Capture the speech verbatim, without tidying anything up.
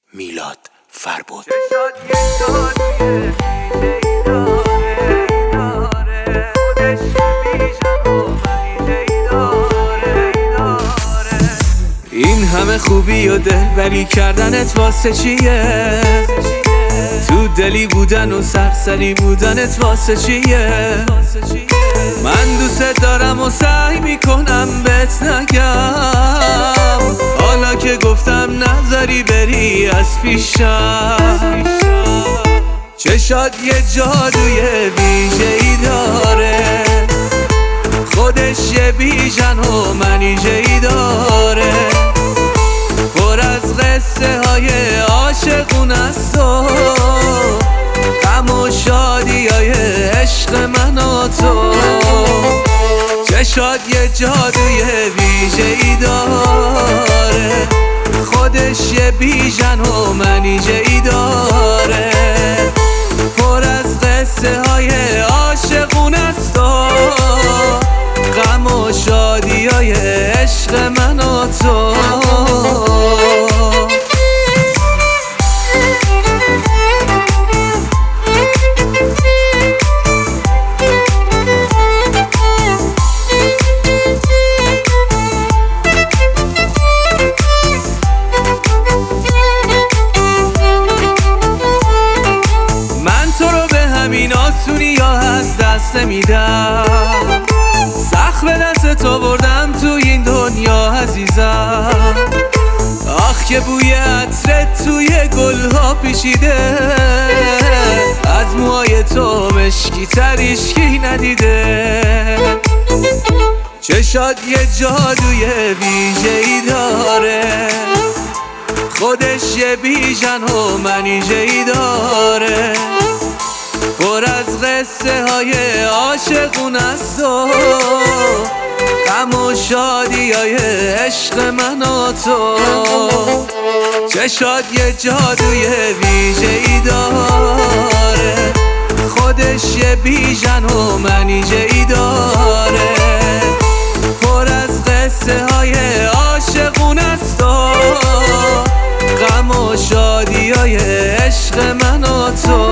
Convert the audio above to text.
میلاد فربود. این همه خوبی و دلبری کردنت واسه چیه؟ تو دلی بودن و سرسری بودنت واسه چیه؟ من دوست دارم و سعی میکنم بهت نگم، حالا که گفتم نذاری بری از پیشم. چشات یه جادوی ویژه‌ای داره، خودش یه بیژن و منیژه‌ای داره، پر از قصه های عاشقون است و غم و شادی های عشق من و تو. چشات یه جادوی ویژه‌ای داره، خودش یه بیژن و منیژه‌ای داره، پر از قصه های عاشقون است و غم و شادی های عشق من و تو. این آسونی یا از دست نمیدم، سخت به دست تو بردم تو این دنیا عزیزم. آخ که بوی عطرت توی گلها پیچیده، از موهای تو مشکی تر هیچکی ندیده. چشات یه جادوی ویژه‌ای داره، خودش یه بیژن و منیژه‌ای داره، پر از قصه های عاشقون است و غم و شادی های عشق من و تو. چشات یه جادوی ویژه‌ای داره، خودش یه بیژن و منیژه‌ای داره، پر از قصه های عاشقون است و غم و شادی های عشق من و تو.